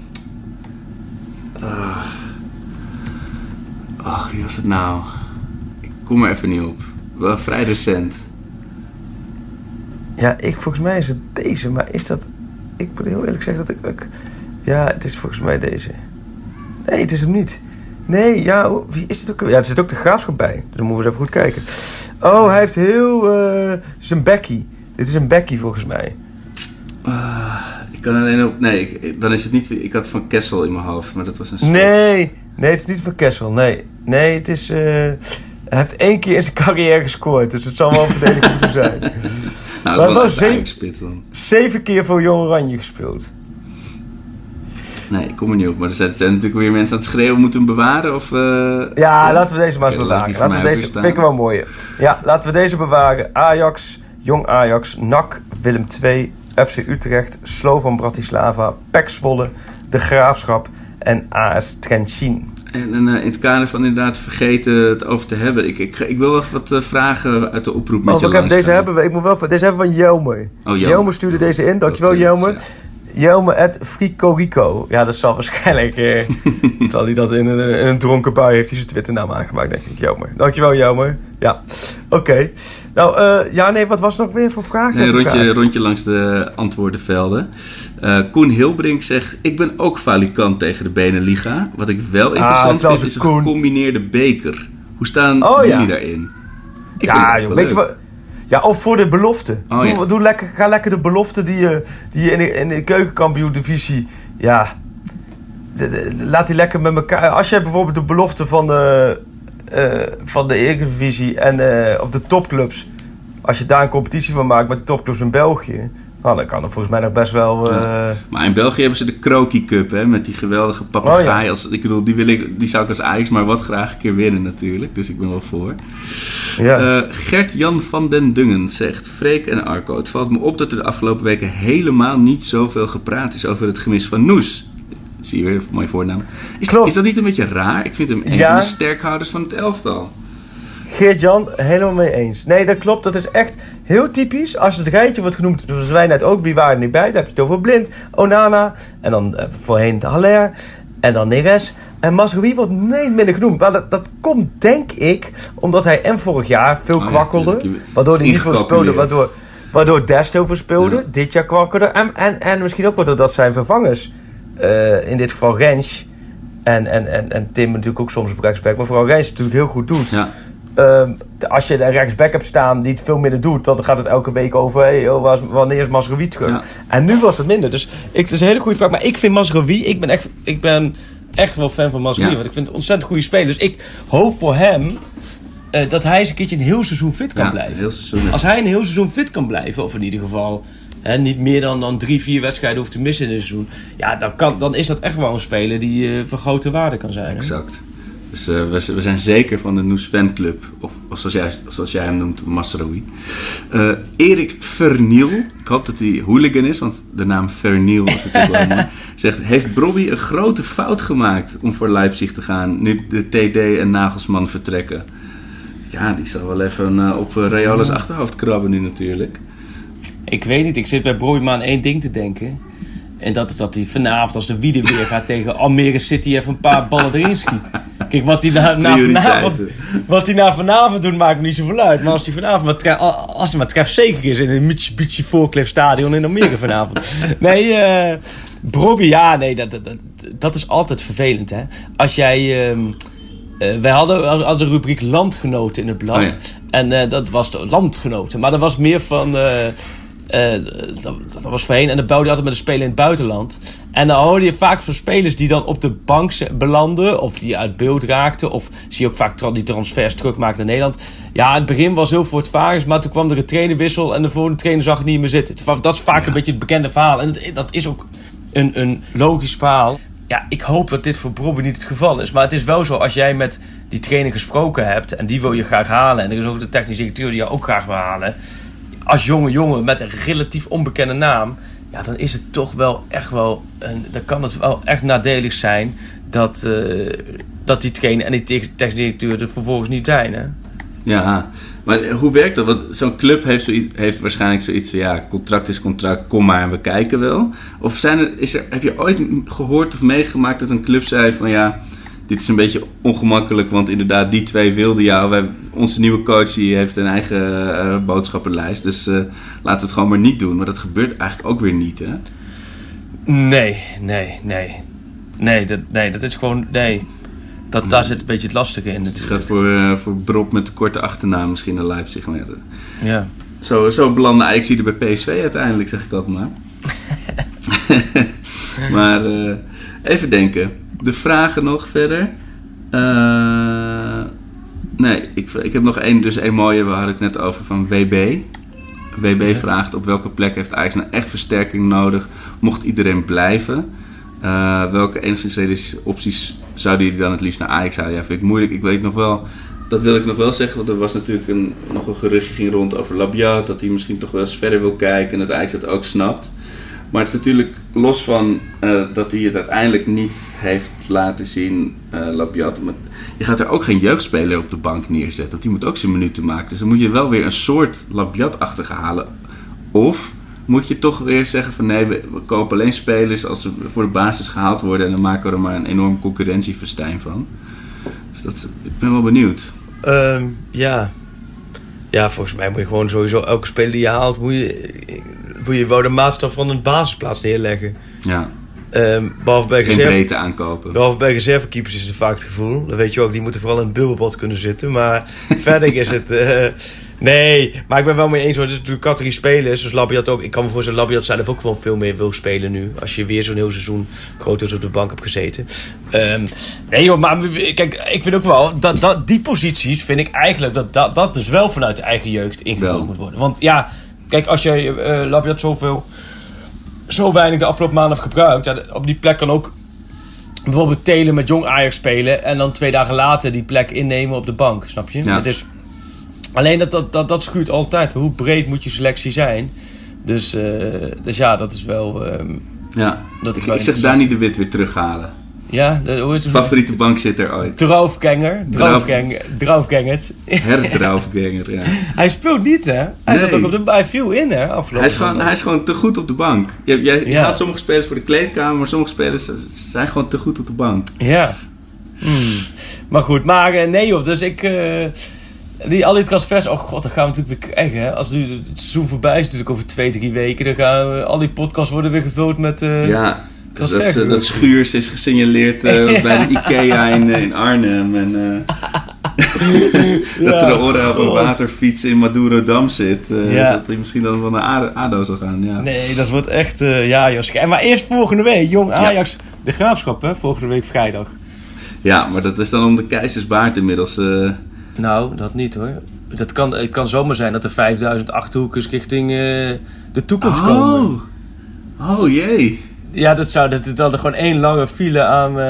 Wie was het nou? Ik kom er even niet op. Wel vrij recent. Ja, volgens mij is het deze. Maar is dat... Ik moet heel eerlijk zeggen dat ik... Ja, het is volgens mij deze. Nee, het is hem niet. Nee, wie is het ook? Ja, er zit ook De Graafschap bij. Dus dan moeten we eens even goed kijken. Oh, hij heeft heel... het is een bekkie. Dit is een bekkie volgens mij. Ik kan alleen op... Nee, dan is het niet... Ik had van Kessel in mijn hoofd, maar dat was een spits. Nee, het is niet van Kessel. Nee, het is... hij heeft 1 keer in zijn carrière gescoord, dus het zal wel een verdediger moeten zijn. Nou, dat is wel een spits dan. 7 keer voor Jong Oranje gespeeld. Nee, ik kom er niet op. Maar er zijn natuurlijk weer mensen aan het schreeuwen. Moeten we hem bewaren? Of, laten we deze maar eens bewaren. Laten we deze... Vind ik wel mooi. Ja, laten we deze bewaren. Ajax, Jong Ajax, NAC, Willem II, FC Utrecht, Slovan Bratislava, PEC Zwolle, De Graafschap en AS Trenčín. En in het kader van inderdaad vergeten het over te hebben. Ik wil wel wat vragen uit de oproep met je langs. Deze hebben van Jelmer. Jelmer stuurde deze in. Dankjewel, Jelmer. Jelmer @Fricorico. Ja, dat zal waarschijnlijk... zal hij dat in een dronken bui heeft hij zijn Twitternaam aangemaakt, denk ik. Jelmer. Dankjewel, Jelmer. Ja, oké. Nou, wat was er nog weer voor vragen? Rondje langs de antwoordenvelden. Koen Hilbrink zegt... Ik ben ook falikant tegen de Beneliga. Wat ik wel interessant vind, is een gecombineerde beker. Hoe staan jullie daarin? Weet je wat... Ja, of voor de belofte. Ga lekker de belofte die je in de keukenkampioen-divisie... Ja, laat die lekker met elkaar... Als je bijvoorbeeld de belofte van de Eredivisie of de topclubs... Als je daar een competitie van maakt met de topclubs in België... Nou, dan kan er volgens mij nog best wel... Maar in België hebben ze de Kroki Cup, hè, met die geweldige papegaai. Ik bedoel, die zou ik als Ajax maar wat graag een keer winnen natuurlijk. Dus ik ben wel voor. Ja. Gert-Jan van den Dungen zegt... Freek en Arco, het valt me op dat er de afgelopen weken helemaal niet zoveel gepraat is over het gemis van Noes. Zie je weer, een mooie voornaam. Is dat niet een beetje raar? Ik vind hem een van de sterkhouders van het elftal. Geert-Jan, helemaal mee eens. Nee, dat klopt. Dat is echt heel typisch. Als het rijtje wordt genoemd, zoals wij net ook, wie waren er niet bij? Dan heb je het over Blind, Onana, en dan voorheen de Haller, en dan Neres. En Mazraoui wordt minder genoemd. Maar dat komt, denk ik, omdat hij vorig jaar veel kwakkelde. Waardoor hij niet veel speelde, waardoor Dest heel veel speelde. Ja. Dit jaar kwakkelde. En misschien ook doordat zijn vervangers, in dit geval Rens, en Tim natuurlijk ook soms op rechtsback, maar vooral Rens natuurlijk heel goed doet. Ja. Als je een rechtsback hebt staan die het veel minder doet, dan gaat het elke week over wanneer is Mazraoui terug. Ja. En nu was het minder. Dus het is een hele goede vraag. Maar ik vind Mazraoui, ik ben echt wel fan van Mazraoui. Want ik vind het ontzettend goede speler. Dus ik hoop voor hem dat hij eens een keertje een heel seizoen fit kan blijven. Heel seizoen, als hij een heel seizoen fit kan blijven, of in ieder geval niet meer dan 3-4 wedstrijden hoeft te missen in een seizoen. Ja, dan is dat echt wel een speler die van grote waarde kan zijn. Exact. Dus we zijn zeker van de Noes fanclub. Of zoals jij hem noemt, Mazraoui. Erik Verniel, ik hoop dat hij hooligan is, want de naam Verniel is natuurlijk wel mooi. Zegt, heeft Brobby een grote fout gemaakt om voor Leipzig te gaan, nu de TD en Nagelsman vertrekken? Ja, die zal wel even op Raiolas achterhoofd krabben nu natuurlijk. Ik weet niet, ik zit bij Brobby maar aan één ding te denken. En dat is dat hij vanavond, als de Wiede weer gaat tegen Almere City, even een paar ballen erin schiet. Kijk, wat hij na vanavond doet, maakt me niet zoveel uit. Maar als hij maar trefzeker is in een Mitsubishi Voorcliff Stadion in Almere vanavond. Nee, Brobby, dat is altijd vervelend, hè. Als jij... wij hadden de rubriek Landgenoten in het blad. Oh ja. En dat was de Landgenoten. Maar dat was meer van... dat was voorheen. En dan bouwde je altijd met een speler in het buitenland. En dan hoorde je vaak van spelers die dan op de bank belanden. Of die uit beeld raakten. Of zie je ook vaak die transfers terugmaken naar Nederland. Ja, het begin was heel voortvarend. Maar toen kwam er een trainerwissel. En de volgende trainer zag het niet meer zitten. Dat is vaak een beetje het bekende verhaal. En dat is ook een logisch verhaal. Ja, ik hoop dat dit voor Brobby niet het geval is. Maar het is wel zo, als jij met die trainer gesproken hebt... en die wil je graag halen... en er is ook de technische directeur die je ook graag wil halen... als jonge jongen met een relatief onbekende naam... ja, dan is het toch wel echt wel... dan kan het wel echt nadelig zijn... dat die trainer en die technische directeur er vervolgens niet zijn, hè? Ja, maar hoe werkt dat? Want zo'n club heeft waarschijnlijk zoiets... ja, contract is contract, kom maar en we kijken wel. Of heb je ooit gehoord of meegemaakt dat een club zei van... ja, dit is een beetje ongemakkelijk, want inderdaad, die twee wilden jou. Onze nieuwe coach die heeft een eigen boodschappenlijst, dus laten we het gewoon maar niet doen. Maar dat gebeurt eigenlijk ook weer niet, hè? Nee, dat is gewoon... Nee. Daar zit een beetje het lastige in natuurlijk. Het gaat voor Brob met de korte achternaam misschien naar Leipzig. Maar ja. Zo belandde Ajax er bij PSV uiteindelijk, zeg ik altijd maar. Maar even denken. De vragen nog verder. Ik heb nog één mooie. We hadden het net over van WB. WB vraagt op welke plek heeft Ajax nou echt versterking nodig? Mocht iedereen blijven? Welke enigszins realistische opties zouden jullie dan het liefst naar Ajax halen? Ja, vind ik moeilijk. Ik weet nog wel, dat wil ik nog wel zeggen, want er was natuurlijk nog een geruchtje ging rond over Labiat, dat hij misschien toch wel eens verder wil kijken en dat Ajax dat ook snapt. Maar het is natuurlijk los van dat hij het uiteindelijk niet heeft laten zien, Labiat. Maar je gaat er ook geen jeugdspeler op de bank neerzetten, want die moet ook zijn minuten maken. Dus dan moet je wel weer een soort Labiat-achtige halen. Of moet je toch weer zeggen van nee, we kopen alleen spelers als ze voor de basis gehaald worden en dan maken we er maar een enorm concurrentiefestijn van. Dus ik ben wel benieuwd. Ja, volgens mij moet je gewoon sowieso elke speler die je haalt, moet je wel de maatstaf van een basisplaats neerleggen. Ja. Behalve bij geen breedte aankopen. Behalve bij reservekeepers is het vaak het gevoel. Dan weet je ook, die moeten vooral in het bubbelbad kunnen zitten. Maar verder is het... nee, maar ik ben wel mee eens hoor. Het is natuurlijk categorie spelers. Dus Labiat ook. Ik kan me voorstellen dat Labiat zelf ook gewoon veel meer wil spelen nu. Als je weer zo'n heel seizoen grootoos op de bank hebt gezeten. Nee joh, maar kijk, ik vind ook wel... die posities vind ik eigenlijk dat dus wel vanuit de eigen jeugd ingevuld moet worden. Want ja, Kijk, als jij Labiat zo weinig de afgelopen maanden heeft gebruikt... Ja, op die plek kan ook bijvoorbeeld Telen met Jong Ajax spelen... en dan 2 dagen later die plek innemen op de bank, snap je? Ja. Het is, alleen dat schuurt altijd. Hoe breed moet je selectie zijn? Dus ja, dat is wel... Ik zeg Dani de Wit weer terughalen. Ja, hoe is het? Favoriete bankzitter ooit. Draufgängert. Herdraufgänger, ja. Hij speelt niet, hè? Hij viel in, hè? Hij is gewoon te goed op de bank. Je haalt sommige spelers voor de kleedkamer, maar sommige spelers zijn gewoon te goed op de bank. Ja. Maar goed, nee joh, dus ik... al die transfers, oh god, dat gaan we natuurlijk weer krijgen, hè? Als nu het seizoen voorbij is, natuurlijk over 2-3 weken, dan gaan al die podcasts worden weer gevuld met... dat Schuurs is gesignaleerd bij de Ikea in Arnhem. En dat Traoré op een waterfiets in Madurodam zit. Dat hij misschien dan wel naar ADO zal gaan. Ja. Nee, dat wordt echt... maar eerst volgende week, Jong Ajax, de Graafschap, hè? Volgende week vrijdag. Ja, maar dat is dan om de Keizersbaard inmiddels... Nou, dat niet hoor. Het kan zomaar zijn dat er 5000 Achterhoekers richting de toekomst komen. Oh jee. Ja, dat is dan gewoon 1 lange file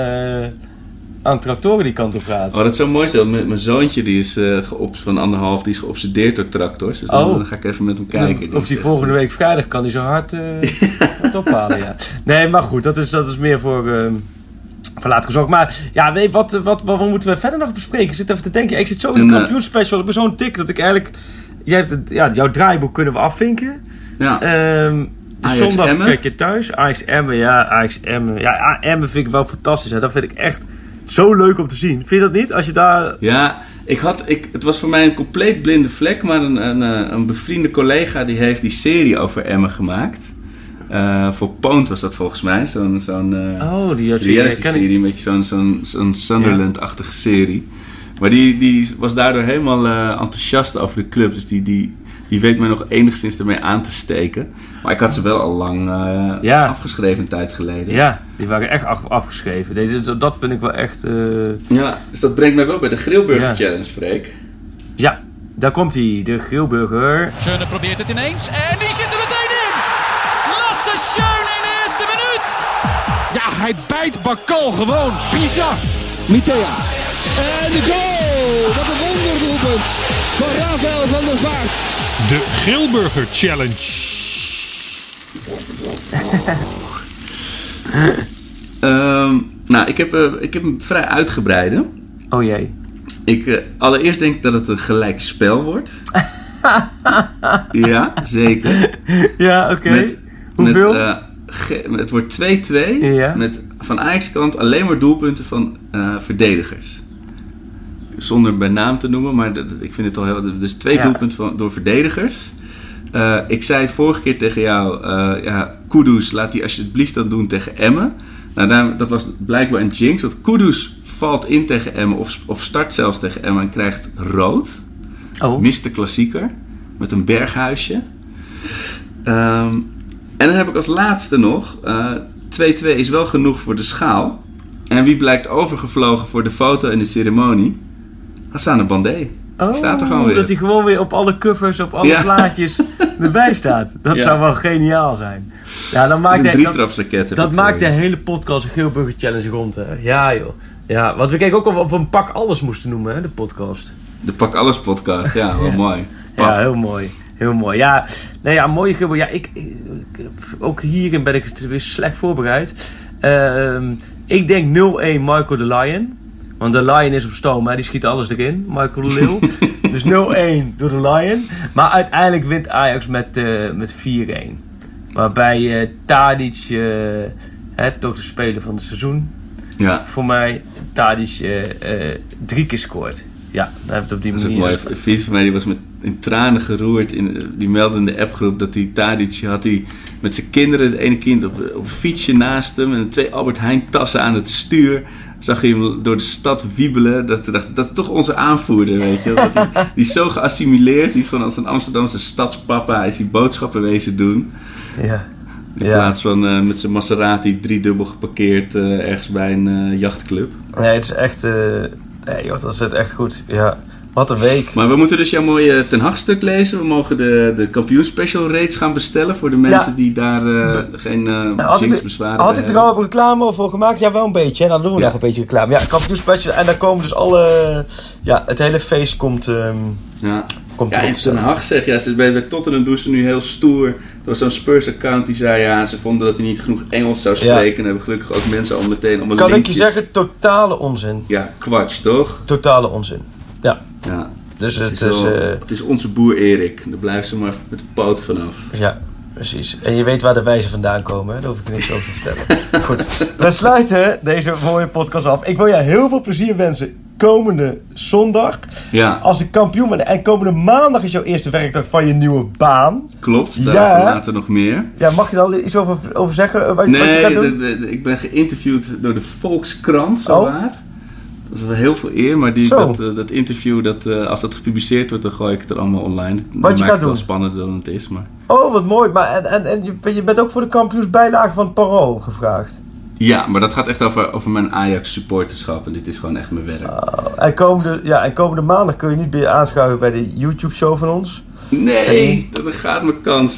aan tractoren die kant op gaat. Oh, dat zou mooi zijn. Mijn zoontje die is van 1,5, die is geobsedeerd door tractors. Dus dan ga ik even met hem kijken. Of die volgende week vrijdag kan hij zo hard ophalen, ja. Nee, maar goed, dat is meer voor later gezorgd. Maar ja, wat moeten we verder nog bespreken? Ik zit even te denken. Ik zit zo in de kampioenspecial. Ik ben zo'n tik dat ik eigenlijk... jouw draaiboek kunnen we afvinken. Ja. Zondag Emmen. kijk je thuis. Ajax Emmen. Ja, Emmen vind ik wel fantastisch. Hè. Dat vind ik echt zo leuk om te zien. Vind je dat niet? Als je daar... Ja, het was voor mij een compleet blinde vlek. Maar een bevriende collega die heeft die serie over Emmen gemaakt. Voor Poont was dat volgens mij. Zo'n reality-serie. Een beetje zo'n Sunderland-achtige serie. Maar die was daardoor helemaal enthousiast over de club. Dus die weet mij nog enigszins ermee aan te steken. Maar ik had ze wel al lang afgeschreven een tijd geleden. Ja, die waren echt afgeschreven. Dat vind ik wel echt... Ja, dus dat brengt mij wel bij de Grillburger Challenge, Freek. Ja, daar komt hij, de Grillburger. Schöne probeert het ineens en die zit er meteen in! Lasse Schöne in de eerste minuut! Ja, hij bijt Bakal gewoon. Bizar. Mitea. En de goal! Wat een wonderdoelpunt van Rafael van der Vaart. De Grillburger Challenge. Ik heb een vrij uitgebreide. Oh jee. Allereerst denk ik dat het een gelijk spel wordt. Ja, zeker. Ja, oké. Hoeveel? Het wordt 2-2. Ja. Met van Ajax kant alleen maar doelpunten van verdedigers. Zonder bij naam te noemen, maar ik vind het al heel... Dus 2 doelpunten door verdedigers. Ik zei het vorige keer tegen jou... Kudus, laat die alsjeblieft dat doen tegen Emmen. Nou, dat was blijkbaar een jinx. Want Kudus valt in tegen Emmen of start zelfs tegen Emmen en krijgt rood. Mist de klassieker. Met een berghuisje. En dan heb ik als laatste nog... 2-2 is wel genoeg voor de schaal. En wie blijkt overgevlogen voor de foto en de ceremonie? Hassane Bandé. Staat er gewoon weer. Dat hij gewoon weer op alle covers, op alle plaatjes erbij staat. Dat zou wel geniaal zijn. Ja, dan maakt een drietrapsraket. Dat maakt de hele podcast een Grillburger Challenge rond. Hè. Ja joh. Ja, want we keken ook of we een Pak Alles moesten noemen, hè, de podcast. De Pak Alles podcast, ja, wel mooi. Ja, heel mooi. Heel mooi. Ja, nee, ja, mooie Grillburger. Ja, ook hierin ben ik weer slecht voorbereid. Ik denk 0-1 Michael de Lion. Want de Lion is op stoom, hè? Die schiet alles erin, Michael de Leeuw. Dus 0-1 door de Lion. Maar uiteindelijk wint Ajax met 4-1. Waarbij Tadic, toch de speler van het seizoen, voor mij Tadic 3 keer scoort. Ja, daar heb je het op die manier. Dat is ook mooi. Een vriend van mij die was in tranen geroerd. Die meldde in de appgroep dat die Tadic had met zijn kinderen, het ene kind op een fietsje naast hem en 2 Albert Heijn tassen aan het stuur. Zag je hem door de stad wiebelen. Dat is toch onze aanvoerder, weet je. Die is zo geassimileerd. Die is gewoon als een Amsterdamse stadspapa. Is die boodschappen wezen doen. Ja. In plaats van met zijn Maserati 3-dubbel geparkeerd ergens bij een jachtclub. Nee, het is echt... dat zit echt goed. Ja. Wat een week. Maar we moeten dus jouw mooie Ten Hag stuk lezen. We mogen de kampioenspecial reeds gaan bestellen voor de mensen die daar geen jinxbezwaren Had ik er al reclame voor gemaakt? Ja, wel een beetje. Hè? Dan doen we nog een beetje reclame. Ja, kampioenspecial. En dan komen dus alle... het hele feest komt... en Ten Hag zegt, bij Tottenham doen ze nu heel stoer. Er was zo'n Spurs-account die zei, ze vonden dat hij niet genoeg Engels zou spreken. En hebben gelukkig ook mensen al meteen allemaal linkjes. Kan ik je zeggen, totale onzin. Ja, kwats, toch? Totale onzin. Ja. Dus het is onze boer Erik. Daar blijft ze maar met de poot vanaf. Ja, precies. En je weet waar de wijzen vandaan komen, hè? Daar hoef ik er niks over te vertellen. Goed, we sluiten deze mooie podcast af. Ik wil jou heel veel plezier wensen komende zondag. Ja. Als de kampioen bent. En komende maandag is jouw eerste werkdag van je nieuwe baan. Klopt, daarvoor later nog meer. Ja, mag je daar iets over zeggen? Wat je gaat doen? Ik ben geïnterviewd door de Volkskrant, zowaar. Dat is wel heel veel eer, maar dat interview, als dat gepubliceerd wordt, dan gooi ik het er allemaal online. Wat je gaat doen? Het wel spannender dan het is. Maar... Oh, wat mooi. Maar, en je bent ook voor de kampioensbijlage van het Parool gevraagd. Ja, maar dat gaat echt over mijn Ajax-supporterschap. En dit is gewoon echt mijn werk. En komende maandag kun je niet meer aanschuiven bij de YouTube-show van ons. Nee, dat gaat mijn kans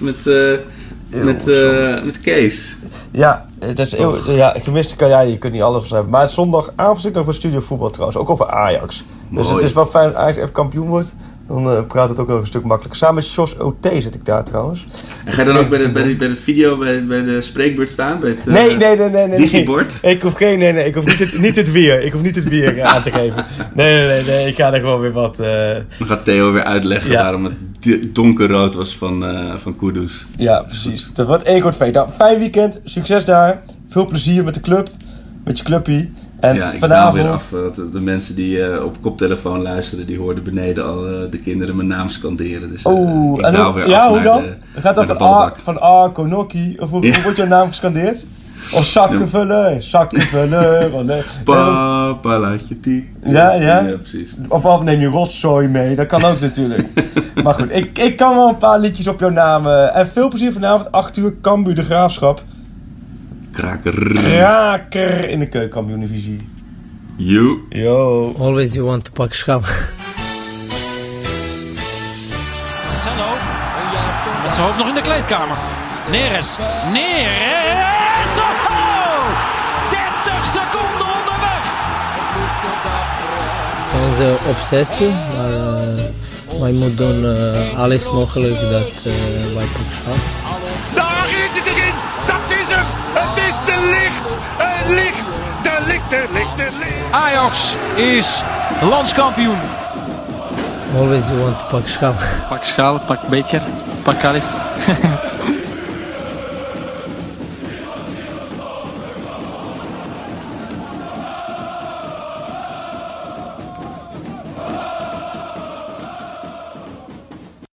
met Kees. Ja, dat is gemiste carrière, je kunt niet alles hebben. Maar zondagavond zit ik nog bij Studio Voetbal trouwens, ook over Ajax. Mooi. Dus het is wel fijn dat Ajax even kampioen wordt. Dan praat het ook wel een stuk makkelijker. Samen met Jos OT zit ik daar trouwens. En ga je dan ook bij de video, bij de spreekbeurt staan? Bij het nee. digibord? Ik hoef niet het weer. Ik hoef niet het weer aan te geven. Nee. Ik ga er gewoon weer wat... Dan gaat Theo weer uitleggen waarom het donkerrood was van Kudus. Ja, precies. Dat wordt één groot feest. Nou, fijn weekend. Succes daar. Veel plezier met de club. Met je clubpie. En ik vanavond... weer af. De mensen die op koptelefoon luisteren, die hoorden beneden al de kinderen mijn naam scanderen. Dus ik daal weer af hoe dan? Gaat dat van Konokkie? Of hoe wordt jouw naam gescandeerd? Of zakken vullen. Papa, laat je tiet. Ja, precies. Of neem je rotzooi mee. Dat kan ook natuurlijk. Maar goed, ik kan wel een paar liedjes op jouw naam. En veel plezier vanavond, 8 uur, Cambuur de Graafschap. Kraker in de keukenkampioen-divisie. Yo. Always you want to pak schap. Marcelo. Met zijn hoofd nog in de kleedkamer. Neres. Oh! 30 seconden onderweg. Het is onze obsessie, maar wij moeten doen alles mogelijk dat wij pak schap. Daar is het erin. Dat is hem. Het is de licht. De licht. Ajax is landskampioen. Always you want to pak schap. Pak schaal, pak beker, pak alles.